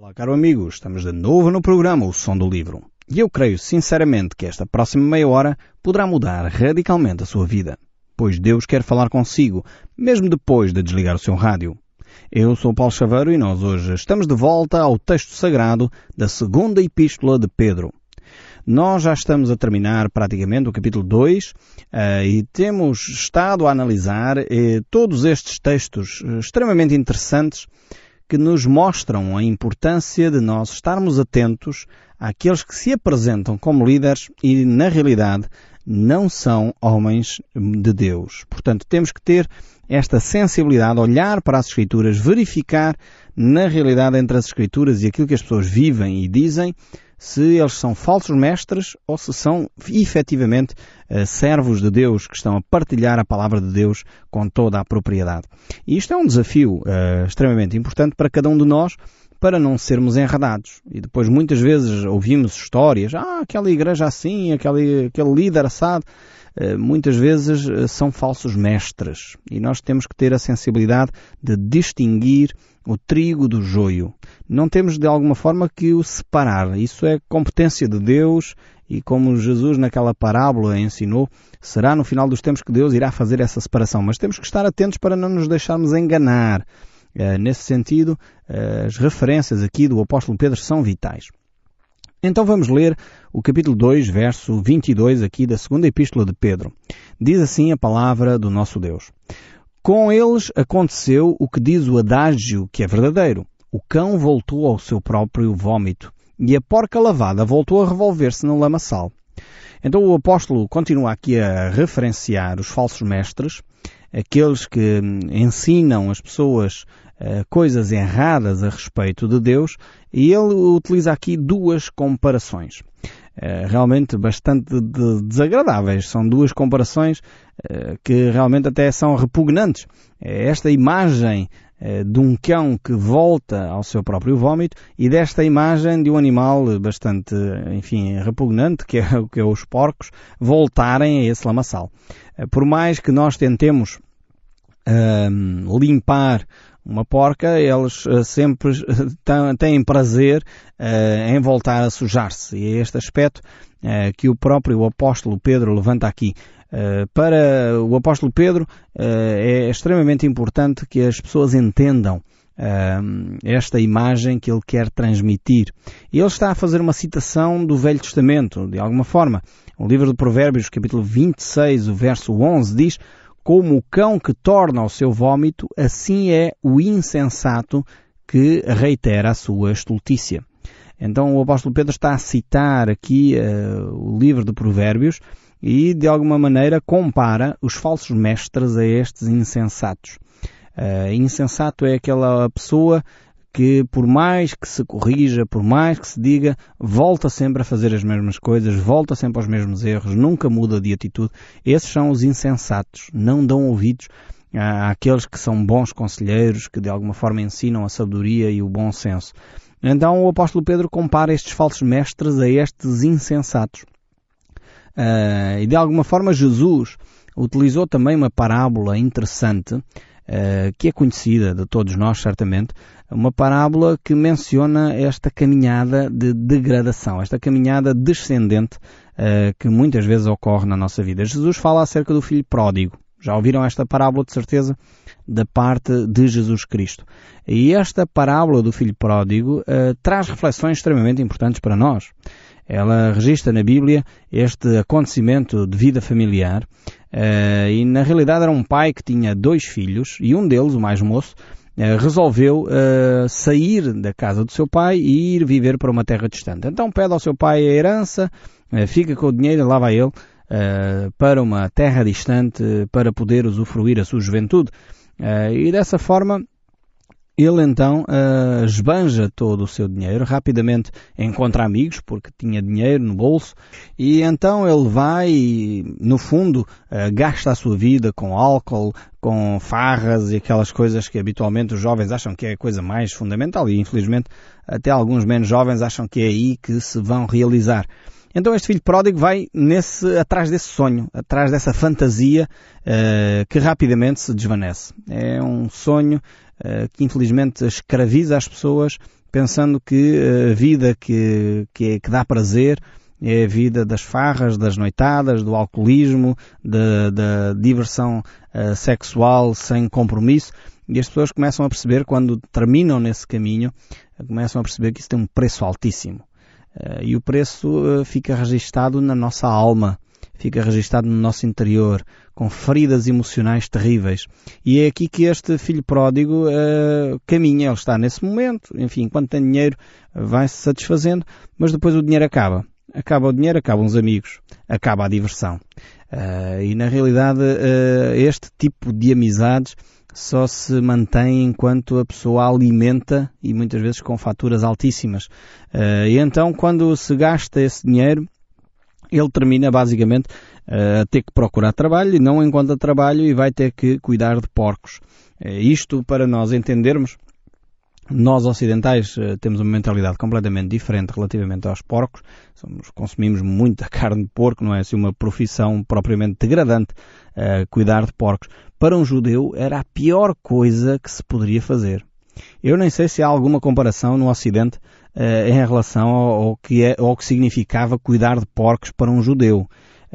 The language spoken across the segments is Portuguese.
Olá, caro amigo, estamos de novo no programa O Som do Livro. E eu creio sinceramente que esta próxima meia hora poderá mudar radicalmente a sua vida, pois Deus quer falar consigo, mesmo depois de desligar o seu rádio. Eu sou Paulo Chaveiro e nós hoje estamos de volta ao texto sagrado da segunda epístola de Pedro. Nós já estamos a terminar praticamente o capítulo 2 e temos estado a analisar todos estes textos extremamente interessantes que nos mostram a importância de nós estarmos atentos àqueles que se apresentam como líderes e, na realidade, não são homens de Deus. Portanto, temos que ter esta sensibilidade, olhar para as Escrituras, verificar, na realidade, entre as Escrituras e aquilo que as pessoas vivem e dizem, se eles são falsos mestres ou se são efetivamente servos de Deus que estão a partilhar a palavra de Deus com toda a propriedade. E isto é um desafio extremamente importante para cada um de nós, para não sermos enredados. E depois muitas vezes ouvimos histórias, aquela igreja assim, aquele líder assado, muitas vezes são falsos mestres. E nós temos que ter a sensibilidade de distinguir o trigo do joio. Não temos de alguma forma que o separar. Isso é competência de Deus e como Jesus naquela parábola ensinou, será no final dos tempos que Deus irá fazer essa separação. Mas temos que estar atentos para não nos deixarmos enganar. Nesse sentido, as referências aqui do apóstolo Pedro são vitais. Então vamos ler o capítulo 2, verso 22 aqui da segunda epístola de Pedro. Diz assim a palavra do nosso Deus. Com eles aconteceu o que diz o adágio, que é verdadeiro. O cão voltou ao seu próprio vômito, e a porca lavada voltou a revolver-se no lamaçal. Então o apóstolo continua aqui a referenciar os falsos mestres, aqueles que ensinam as pessoas coisas erradas a respeito de Deus, e ele utiliza aqui duas comparações. Realmente bastante desagradáveis. São duas comparações que realmente até são repugnantes. Esta imagem de um cão que volta ao seu próprio vômito e desta imagem de um animal bastante, repugnante, que é os porcos, voltarem a esse lamaçal. Por mais que nós tentemos limpar uma porca, eles sempre têm prazer em voltar a sujar-se. E é este aspecto que o próprio apóstolo Pedro levanta aqui. Para o apóstolo Pedro é extremamente importante que as pessoas entendam esta imagem que ele quer transmitir. E ele está a fazer uma citação do Velho Testamento, de alguma forma. O livro de Provérbios, capítulo 26, o verso 11, diz: como o cão que torna ao seu vômito, assim é o insensato que reitera a sua estultícia. Então o apóstolo Pedro está a citar aqui o livro de Provérbios e de alguma maneira compara os falsos mestres a estes insensatos. Insensato é aquela pessoa que por mais que se corrija, por mais que se diga, volta sempre a fazer as mesmas coisas, volta sempre aos mesmos erros, nunca muda de atitude. Esses são os insensatos, não dão ouvidos àqueles que são bons conselheiros, que de alguma forma ensinam a sabedoria e o bom senso. Então o apóstolo Pedro compara estes falsos mestres a estes insensatos. E de alguma forma Jesus utilizou também uma parábola interessante, que é conhecida de todos nós, certamente, uma parábola que menciona esta caminhada de degradação, esta caminhada descendente que muitas vezes ocorre na nossa vida. Jesus fala acerca do filho pródigo. Já ouviram esta parábola, de certeza, da parte de Jesus Cristo. E esta parábola do filho pródigo traz reflexões extremamente importantes para nós. Ela registra na Bíblia este acontecimento de vida familiar e na realidade era um pai que tinha 2 filhos e um deles, o mais moço, resolveu sair da casa do seu pai e ir viver para uma terra distante. Então pede ao seu pai a herança, fica com o dinheiro e lá vai ele para uma terra distante para poder usufruir a sua juventude. E dessa forma ele então esbanja todo o seu dinheiro, rapidamente encontra amigos, porque tinha dinheiro no bolso, e então ele vai e, no fundo, gasta a sua vida com álcool, com farras e aquelas coisas que habitualmente os jovens acham que é a coisa mais fundamental, e infelizmente até alguns menos jovens acham que é aí que se vão realizar. Então este filho pródigo vai atrás desse sonho, atrás dessa fantasia que rapidamente se desvanece. É um sonho que infelizmente escraviza as pessoas pensando que a vida que dá prazer é a vida das farras, das noitadas, do alcoolismo, da diversão sexual sem compromisso. E as pessoas começam a perceber, quando terminam nesse caminho, começam a perceber que isso tem um preço altíssimo. E o preço fica registado na nossa alma, fica registado no nosso interior, com feridas emocionais terríveis. E é aqui que este filho pródigo caminha. Ele está nesse momento, enfim, enquanto tem dinheiro, vai-se satisfazendo, mas depois o dinheiro acaba. Acaba o dinheiro, acabam os amigos, acaba a diversão. E na realidade este tipo de amizades só se mantém enquanto a pessoa alimenta, e muitas vezes com faturas altíssimas. E então, quando se gasta esse dinheiro, ele termina basicamente a ter que procurar trabalho e não encontra trabalho e vai ter que cuidar de porcos. Isto para nós entendermos. Nós ocidentais temos uma mentalidade completamente diferente relativamente aos porcos. Consumimos muita carne de porco, não é assim uma profissão propriamente degradante cuidar de porcos. Para um judeu era a pior coisa que se poderia fazer. Eu nem sei se há alguma comparação no Ocidente em relação ao que significava cuidar de porcos para um judeu.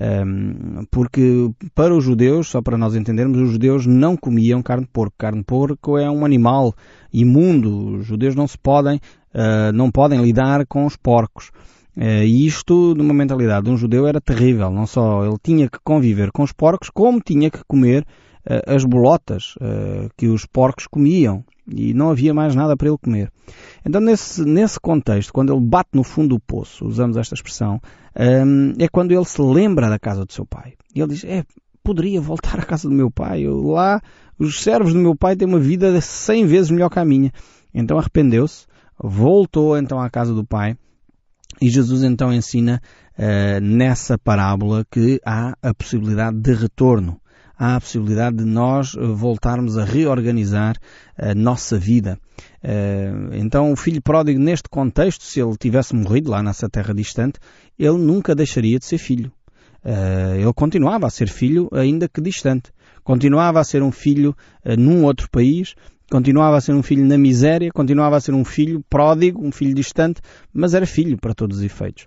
Porque para os judeus, só para nós entendermos, os judeus não comiam carne de porco. Carne de porco é um animal imundo. Os judeus não podem lidar com os porcos. E isto, numa mentalidade de um judeu, era terrível. Não só ele tinha que conviver com os porcos, como tinha que comer as bolotas que os porcos comiam. E não havia mais nada para ele comer. Então, nesse contexto, quando ele bate no fundo do poço, usamos esta expressão, é quando ele se lembra da casa do seu pai. E ele diz, poderia voltar à casa do meu pai. Lá, os servos do meu pai têm uma vida 100 vezes melhor que a minha. Então arrependeu-se, voltou então à casa do pai. E Jesus então ensina nessa parábola que há a possibilidade de retorno. Há a possibilidade de nós voltarmos a reorganizar a nossa vida. Então o filho pródigo, neste contexto, se ele tivesse morrido lá nessa terra distante, ele nunca deixaria de ser filho. Ele continuava a ser filho, ainda que distante. Continuava a ser um filho num outro país, continuava a ser um filho na miséria, continuava a ser um filho pródigo, um filho distante, mas era filho para todos os efeitos.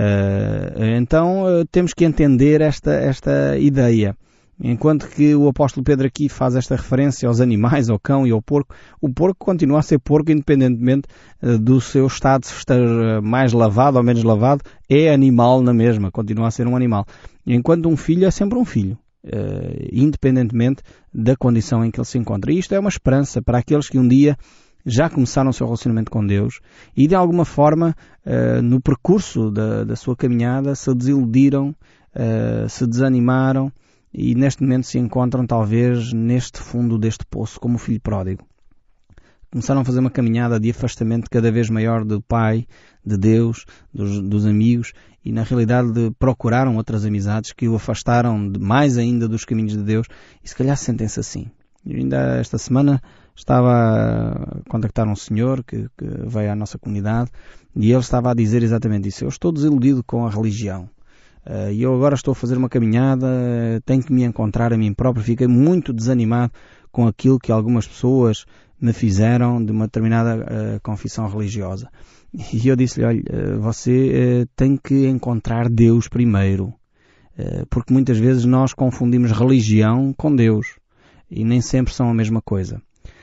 Então temos que entender esta ideia. Enquanto que o apóstolo Pedro aqui faz esta referência aos animais, ao cão e ao porco, o porco continua a ser porco independentemente do seu estado, se estar mais lavado ou menos lavado, é animal na mesma, continua a ser um animal. Enquanto um filho é sempre um filho, independentemente da condição em que ele se encontra. E isto é uma esperança para aqueles que um dia já começaram o seu relacionamento com Deus e de alguma forma no percurso da sua caminhada se desiludiram, se desanimaram, e neste momento se encontram talvez neste fundo deste poço como o filho pródigo. Começaram a fazer uma caminhada de afastamento cada vez maior do Pai, de Deus, dos amigos, e na realidade procuraram outras amizades que o afastaram mais ainda dos caminhos de Deus, e se calhar sentem-se assim. E ainda esta semana estava a contactar um senhor que veio à nossa comunidade e ele estava a dizer exatamente isso. Eu estou desiludido com a religião. E eu agora estou a fazer uma caminhada, tenho que me encontrar a mim próprio, fiquei muito desanimado com aquilo que algumas pessoas me fizeram de uma determinada confissão religiosa. E eu disse-lhe, olha, você tem que encontrar Deus primeiro, porque muitas vezes nós confundimos religião com Deus, e nem sempre são a mesma coisa.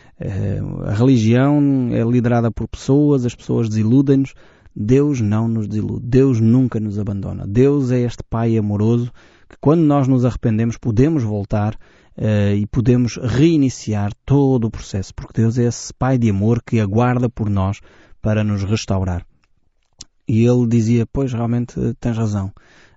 A religião é liderada por pessoas, as pessoas desiludem-nos. Deus não nos desilude. Deus nunca nos abandona. Deus é este Pai amoroso que quando nós nos arrependemos podemos voltar e podemos reiniciar todo o processo, porque Deus é esse Pai de amor que aguarda por nós para nos restaurar. E ele dizia, pois realmente tens razão.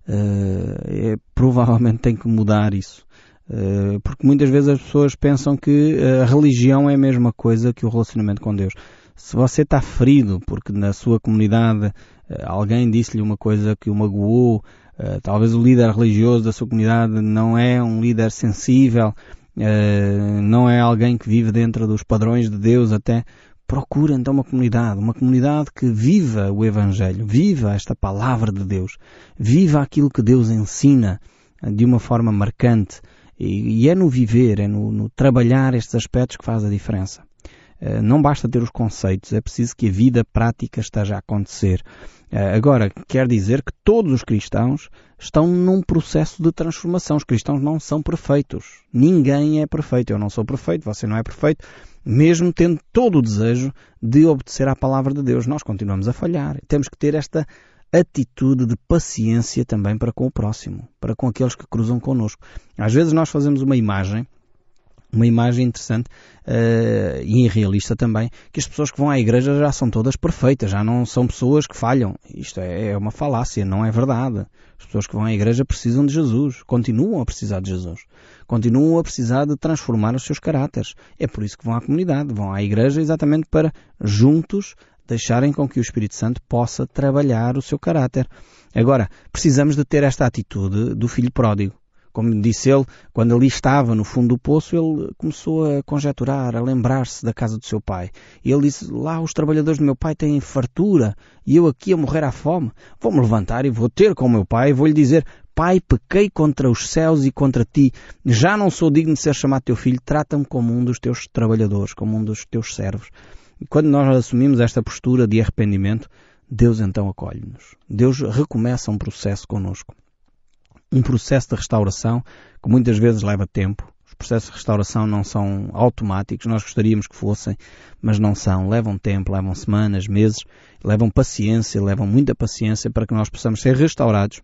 Provavelmente tem que mudar isso. Porque muitas vezes as pessoas pensam que a religião é a mesma coisa que o relacionamento com Deus. Se você está ferido porque na sua comunidade alguém disse-lhe uma coisa que o magoou, talvez o líder religioso da sua comunidade não é um líder sensível, não é alguém que vive dentro dos padrões de Deus até, procura então uma comunidade que viva o Evangelho, viva esta palavra de Deus, viva aquilo que Deus ensina de uma forma marcante. E é no viver, é no trabalhar estes aspectos que faz a diferença. Não basta ter os conceitos, é preciso que a vida prática esteja a acontecer. Agora, quer dizer que todos os cristãos estão num processo de transformação. Os cristãos não são perfeitos. Ninguém é perfeito. Eu não sou perfeito, você não é perfeito. Mesmo tendo todo o desejo de obedecer à palavra de Deus, nós continuamos a falhar. Temos que ter esta atitude de paciência também para com o próximo, para com aqueles que cruzam connosco. Às vezes nós fazemos uma imagem interessante e irrealista também, que as pessoas que vão à igreja já são todas perfeitas, já não são pessoas que falham. Isto é uma falácia, não é verdade. As pessoas que vão à igreja precisam de Jesus, continuam a precisar de Jesus, continuam a precisar de transformar os seus caráteres. É por isso que vão à comunidade, vão à igreja exatamente para juntos deixarem com que o Espírito Santo possa trabalhar o seu caráter. Agora, precisamos de ter esta atitude do filho pródigo. Como disse ele, quando ali estava no fundo do poço, ele começou a conjecturar, a lembrar-se da casa do seu pai. E ele disse, lá os trabalhadores do meu pai têm fartura e eu aqui a morrer à fome. Vou-me levantar e vou ter com o meu pai e vou-lhe dizer, pai, pequei contra os céus e contra ti. Já não sou digno de ser chamado teu filho, trata-me como um dos teus trabalhadores, como um dos teus servos. E quando nós assumimos esta postura de arrependimento, Deus então acolhe-nos. Deus recomeça um processo connosco. Um processo de restauração que muitas vezes leva tempo. Os processos de restauração não são automáticos, nós gostaríamos que fossem, mas não são. Levam tempo, levam semanas, meses, levam paciência, levam muita paciência para que nós possamos ser restaurados.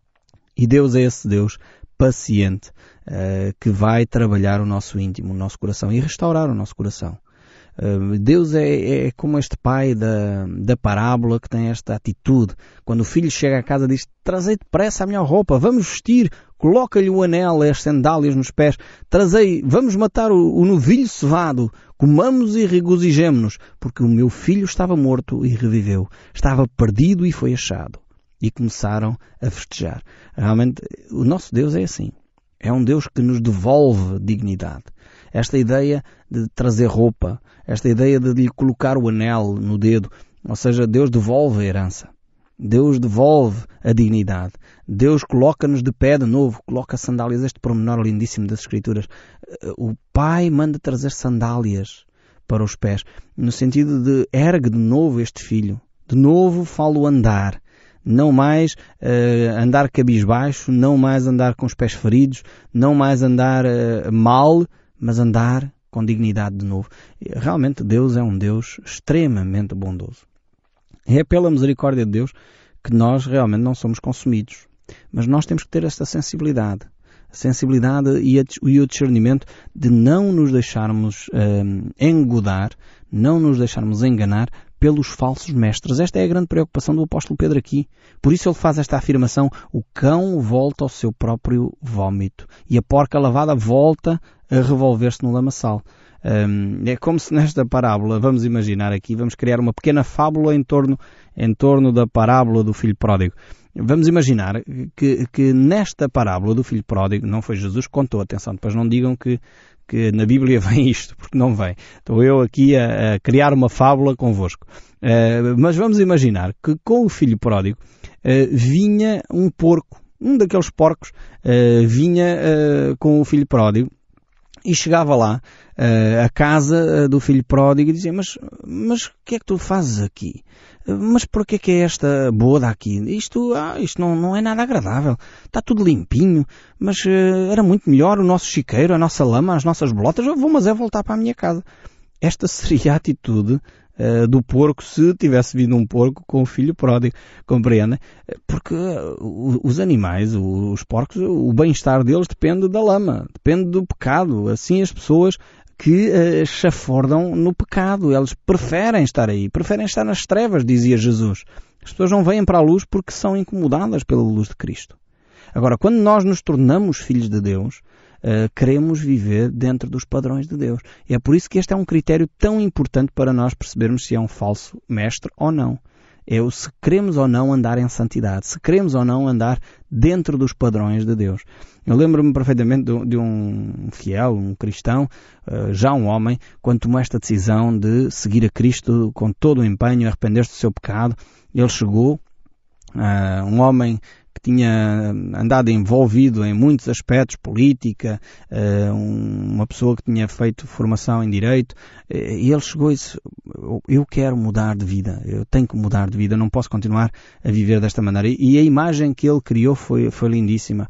E Deus é esse Deus paciente que vai trabalhar o nosso íntimo, o nosso coração e restaurar o nosso coração. Deus é como este pai da parábola que tem esta atitude. Quando o filho chega a casa diz, trazei depressa a melhor roupa, vamos vestir, coloca-lhe o anel, as sandálias nos pés, vamos matar o novilho cevado, comamos e regozijemo-nos, porque o meu filho estava morto e reviveu, estava perdido e foi achado. E começaram a festejar. Realmente, o nosso Deus é assim. É um Deus que nos devolve dignidade. Esta ideia de trazer roupa, esta ideia de lhe colocar o anel no dedo, ou seja, Deus devolve a herança. Deus devolve a dignidade. Deus coloca-nos de pé de novo, coloca sandálias, este pormenor lindíssimo das Escrituras. O Pai manda trazer sandálias para os pés, no sentido de ergue de novo este filho. De novo falo andar. Não mais andar cabisbaixo, não mais andar com os pés feridos, não mais andar mal, mas andar com dignidade de novo. Realmente Deus é um Deus extremamente bondoso. É pela misericórdia de Deus que nós realmente não somos consumidos. Mas nós temos que ter esta sensibilidade. A sensibilidade e o discernimento de não nos deixarmos engodar, não nos deixarmos enganar pelos falsos mestres. Esta é a grande preocupação do apóstolo Pedro aqui. Por isso ele faz esta afirmação, o cão volta ao seu próprio vómito e a porca lavada volta a revolver-se no lamaçal. É como se nesta parábola, vamos imaginar aqui, vamos criar uma pequena fábula em torno da parábola do filho pródigo. Vamos imaginar que nesta parábola do filho pródigo, não foi Jesus que contou, atenção, depois não digam que na Bíblia vem isto, porque não vem. Estou eu aqui a criar uma fábula convosco. Mas vamos imaginar que com o filho pródigo vinha um porco, um daqueles porcos vinha com o filho pródigo e chegava lá à casa do filho pródigo e dizia, mas o que é que tu fazes aqui? Mas porquê que é esta boda aqui? Isto não é nada agradável. Está tudo limpinho, mas era muito melhor o nosso chiqueiro, a nossa lama, as nossas bolotas. Eu vou voltar para a minha casa. Esta seria a atitude do porco se tivesse vindo um porco com o filho pródigo. Compreendem? Porque os animais, os porcos, o bem-estar deles depende da lama, depende do pecado. Assim as pessoas que chafurdam no pecado. Eles preferem estar aí, preferem estar nas trevas, dizia Jesus. As pessoas não vêm para a luz porque são incomodadas pela luz de Cristo. Agora, quando nós nos tornamos filhos de Deus, queremos viver dentro dos padrões de Deus. E é por isso que este é um critério tão importante para nós percebermos se é um falso mestre ou não. Se queremos ou não andar em santidade, se queremos ou não andar dentro dos padrões de Deus. Eu lembro-me perfeitamente de um fiel, um cristão, já um homem, quando tomou esta decisão de seguir a Cristo com todo o empenho, arrepender-se do seu pecado. Ele chegou, um homem que tinha andado envolvido em muitos aspectos, política, uma pessoa que tinha feito formação em Direito, e ele chegou e disse, eu quero mudar de vida, eu tenho que mudar de vida, não posso continuar a viver desta maneira. E a imagem que ele criou foi lindíssima.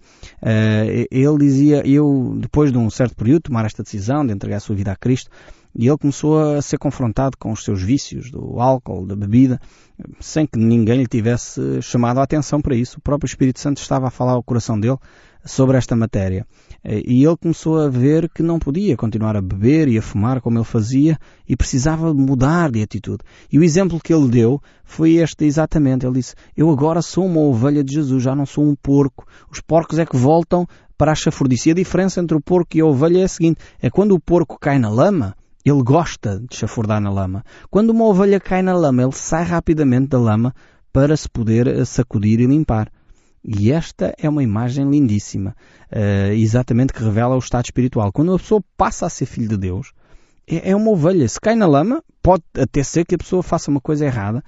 Ele dizia, eu, depois de um certo período, tomar esta decisão de entregar a sua vida a Cristo, e ele começou a ser confrontado com os seus vícios, do álcool, da bebida, sem que ninguém lhe tivesse chamado a atenção para isso. O próprio Espírito Santo estava a falar ao coração dele sobre esta matéria. E ele começou a ver que não podia continuar a beber e a fumar como ele fazia e precisava mudar de atitude. E o exemplo que ele deu foi este exatamente. Ele disse, eu agora sou uma ovelha de Jesus, já não sou um porco. Os porcos é que voltam para a chafurdice. E a diferença entre o porco e a ovelha é a seguinte, é quando o porco cai na lama, ele gosta de chafurdar na lama. Quando uma ovelha cai na lama, ele sai rapidamente da lama para se poder sacudir e limpar. E esta é uma imagem lindíssima, exatamente que revela o estado espiritual. Quando uma pessoa passa a ser filho de Deus, é uma ovelha. Se cai na lama, pode até ser que a pessoa faça uma coisa errada,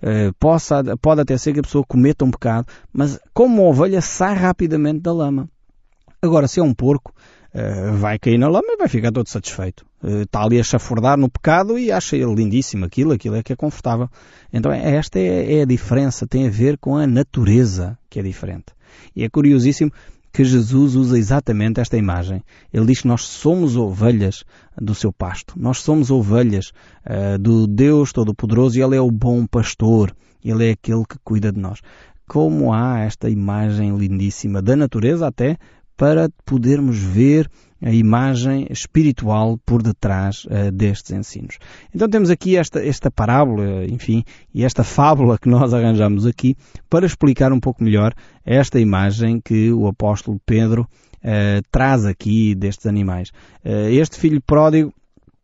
pode até ser que a pessoa cometa um pecado, mas como uma ovelha sai rapidamente da lama. Agora, se é um porco, vai cair na lama e vai ficar todo satisfeito. Está ali a chafurdar no pecado e acha ele lindíssimo aquilo é que é confortável. Então esta é a diferença, tem a ver com a natureza que é diferente. E é curiosíssimo que Jesus usa exatamente esta imagem. Ele diz que nós somos ovelhas do seu pasto. Nós somos ovelhas do Deus Todo-Poderoso e Ele é o bom pastor. Ele é aquele que cuida de nós. Como há esta imagem lindíssima da natureza até para podermos ver a imagem espiritual por detrás destes ensinos. Então temos aqui esta parábola, enfim, e esta fábula que nós arranjamos aqui para explicar um pouco melhor esta imagem que o apóstolo Pedro traz aqui destes animais. Este filho pródigo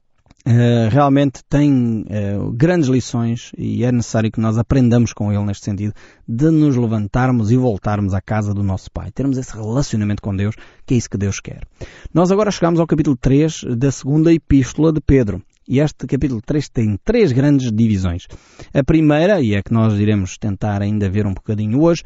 realmente tem grandes lições e é necessário que nós aprendamos com ele neste sentido de nos levantarmos e voltarmos à casa do nosso Pai. Termos esse relacionamento com Deus, que é isso que Deus quer. Nós agora chegamos ao capítulo 3 da segunda epístola de Pedro. E este capítulo 3 tem 3 grandes divisões. A primeira, e é que nós iremos tentar ainda ver um bocadinho hoje,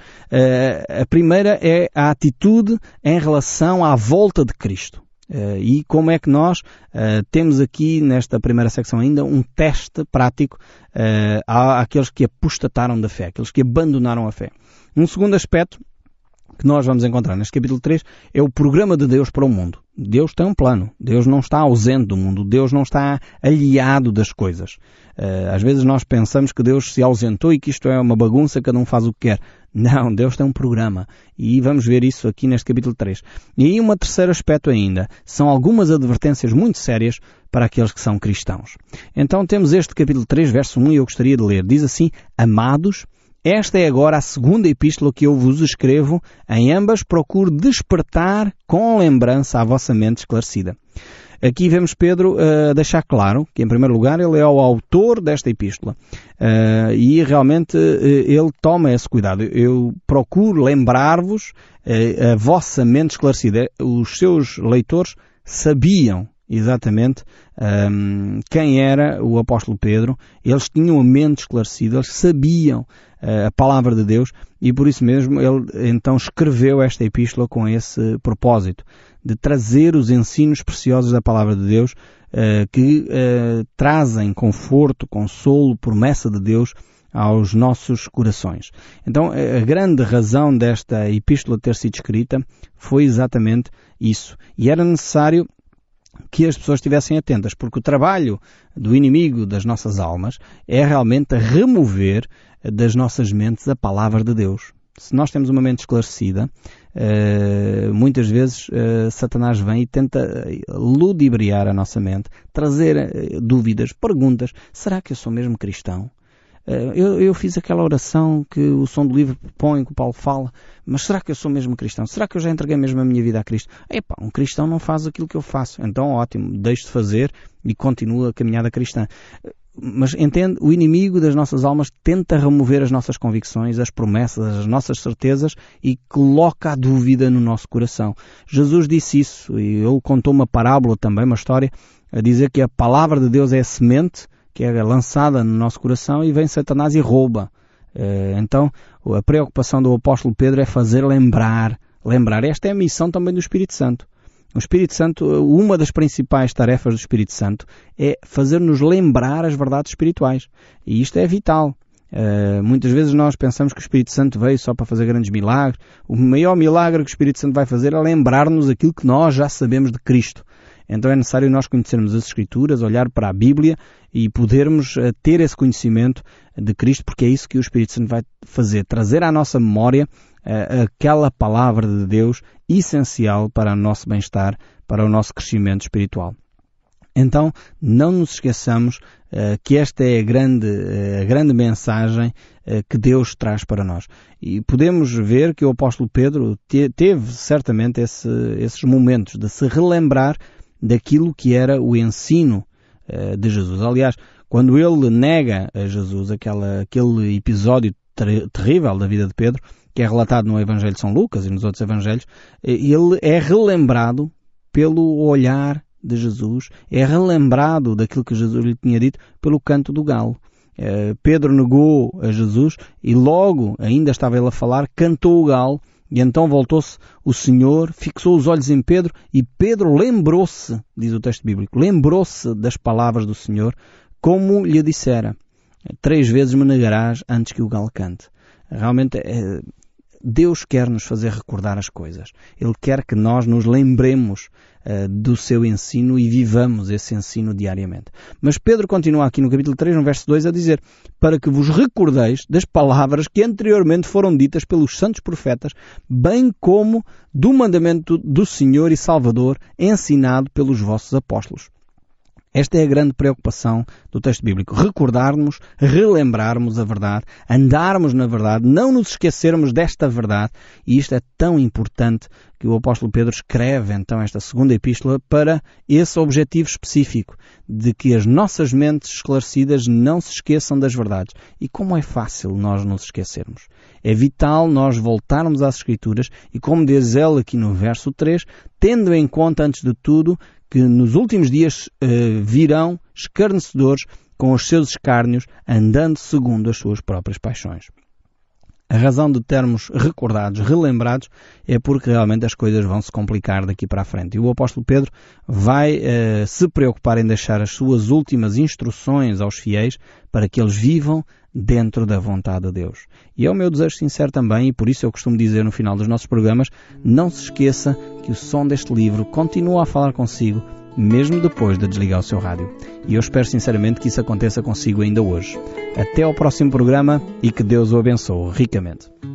a primeira é a atitude em relação à volta de Cristo. E como é que nós temos aqui nesta primeira secção ainda um teste prático àqueles que apostataram da fé, aqueles que abandonaram a fé. Um segundo aspecto que nós vamos encontrar neste capítulo 3 é o programa de Deus para o mundo. Deus tem um plano. Deus não está ausente do mundo. Deus não está aliado das coisas. Às vezes nós pensamos que Deus se ausentou e que isto é uma bagunça, cada um faz o que quer. Não, Deus tem um programa. E vamos ver isso aqui neste capítulo 3. E aí um terceiro aspecto ainda. São algumas advertências muito sérias para aqueles que são cristãos. Então temos este capítulo 3, verso 1, e eu gostaria de ler. Diz assim, amados, esta é agora a segunda epístola que eu vos escrevo. Em ambas procuro despertar com lembrança a vossa mente esclarecida. Aqui vemos Pedro deixar claro que, em primeiro lugar, ele é o autor desta epístola. E realmente ele toma esse cuidado. Eu procuro lembrar-vos a vossa mente esclarecida. Os seus leitores sabiam exatamente quem era o apóstolo Pedro. Eles tinham a mente esclarecida, eles sabiam a palavra de Deus e por isso mesmo ele então escreveu esta epístola com esse propósito de trazer os ensinos preciosos da palavra de Deus que trazem conforto, consolo, promessa de Deus aos nossos corações. Então a grande razão desta epístola ter sido escrita foi exatamente isso. E era necessário que as pessoas estivessem atentas, porque o trabalho do inimigo das nossas almas é realmente remover das nossas mentes a palavra de Deus. Se nós temos uma mente esclarecida, muitas vezes Satanás vem e tenta ludibriar a nossa mente, trazer dúvidas, perguntas. Será que eu sou mesmo cristão? Eu fiz aquela oração que o som do livro põe, que o Paulo fala, mas será que eu sou mesmo cristão? Será que eu já entreguei mesmo a minha vida a Cristo? Um cristão não faz aquilo que eu faço. Então, ótimo, deixe de fazer e continua a caminhada cristã. Mas entende, o inimigo das nossas almas tenta remover as nossas convicções, as promessas, as nossas certezas e coloca a dúvida no nosso coração. Jesus disse isso e ele contou uma parábola também, uma história, a dizer que a palavra de Deus é a semente que é lançada no nosso coração e vem Satanás e rouba Então, a preocupação do apóstolo Pedro é fazer lembrar. Esta é a missão também do Espírito Santo. O Espírito Santo, uma das principais tarefas do Espírito Santo é fazer-nos lembrar as verdades espirituais. E isto é vital. Muitas vezes nós pensamos que o Espírito Santo veio só para fazer grandes milagres. O maior milagre que o Espírito Santo vai fazer é lembrar-nos aquilo que nós já sabemos de Cristo. Então é necessário nós conhecermos as Escrituras, olhar para a Bíblia e podermos ter esse conhecimento de Cristo, porque é isso que o Espírito Santo vai fazer, trazer à nossa memória aquela palavra de Deus essencial para o nosso bem-estar, para o nosso crescimento espiritual. Então, não nos esqueçamos que esta é a grande mensagem que Deus traz para nós. E podemos ver que o apóstolo Pedro teve certamente esses momentos de se relembrar daquilo que era o ensino de Jesus. Aliás, quando ele nega a Jesus, aquele episódio terrível da vida de Pedro, que é relatado no Evangelho de São Lucas e nos outros Evangelhos, ele é relembrado pelo olhar de Jesus, é relembrado daquilo que Jesus lhe tinha dito pelo canto do galo. Pedro negou a Jesus e logo, ainda estava ele a falar, cantou o galo, e então voltou-se o Senhor, fixou os olhos em Pedro e Pedro lembrou-se, diz o texto bíblico, lembrou-se das palavras do Senhor, como lhe dissera: 3 vezes me negarás antes que o galo cante. Realmente Deus quer nos fazer recordar as coisas. Ele quer que nós nos lembremos do seu ensino e vivamos esse ensino diariamente. Mas Pedro continua aqui no capítulo 3, no verso 2, a dizer: para que vos recordeis das palavras que anteriormente foram ditas pelos santos profetas, bem como do mandamento do Senhor e Salvador ensinado pelos vossos apóstolos. Esta é a grande preocupação do texto bíblico. Recordarmos, relembrarmos a verdade, andarmos na verdade, não nos esquecermos desta verdade. E isto é tão importante que o apóstolo Pedro escreve então esta segunda epístola para esse objetivo específico, de que as nossas mentes esclarecidas não se esqueçam das verdades. E como é fácil nós nos esquecermos. É vital nós voltarmos às Escrituras e, como diz ele aqui no verso 3, tendo em conta antes de tudo que nos últimos dias virão escarnecedores com os seus escárnios, andando segundo as suas próprias paixões. A razão de termos recordados, relembrados, é porque realmente as coisas vão se complicar daqui para a frente. E o apóstolo Pedro vai se preocupar em deixar as suas últimas instruções aos fiéis para que eles vivam dentro da vontade de Deus. E é o meu desejo sincero também, e por isso eu costumo dizer no final dos nossos programas, não se esqueça que o som deste livro continua a falar consigo, mesmo depois de desligar o seu rádio. E eu espero sinceramente que isso aconteça consigo ainda hoje. Até ao próximo programa e que Deus o abençoe ricamente.